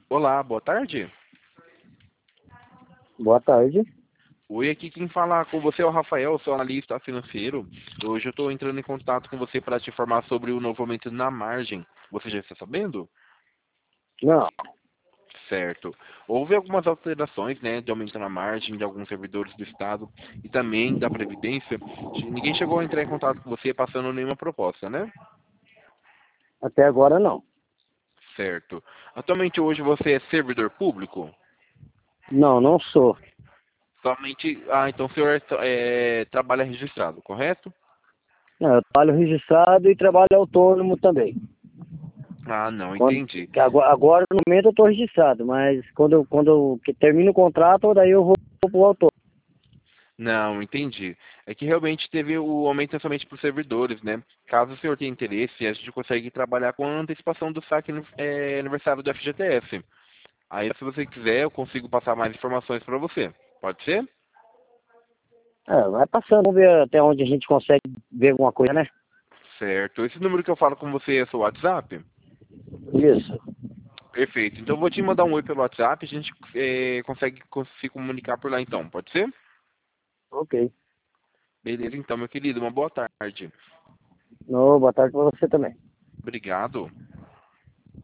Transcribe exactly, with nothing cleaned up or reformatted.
Olá, boa tarde. Boa tarde. Oi, aqui quem fala com você é o Rafael, sou analista financeiro. Hoje eu estou entrando em contato com você para te informar sobre o novo aumento na margem. Você já está sabendo? Não, Certo. Houve algumas alterações, né, de aumento na margem de alguns servidores do Estado e também da Previdência. Ninguém chegou a entrar em contato com você passando nenhuma proposta, né? até agora não. Certo. Atualmente hoje você é servidor público? Não, não sou. Somente. Ah, então o senhor é, trabalha registrado, correto? Não, eu trabalho registrado e trabalho autônomo também. Ah, não, Quando, entendi. que agora, agora, no momento, eu estou registrado, mas quando, eu- quando eu que termino o contrato, daí eu vou para o autônomo. Não, entendi. É que realmente teve o aumento é somente para os servidores, né? Caso o senhor tenha interesse, a gente consegue trabalhar com a antecipação do saque é, aniversário do F G T S. Aí, se você quiser, eu consigo passar mais informações para você. Pode ser? É, vai passando, vamos ver até onde a gente consegue ver alguma coisa, né? Certo. Esse número que eu falo com você é seu WhatsApp? Isso. Perfeito. Então, eu vou te mandar um oi pelo WhatsApp, a gente é, consegue co- se comunicar por lá então. Pode ser? Ok. Beleza, então, meu querido. Uma boa tarde. No, boa tarde para você também. Obrigado.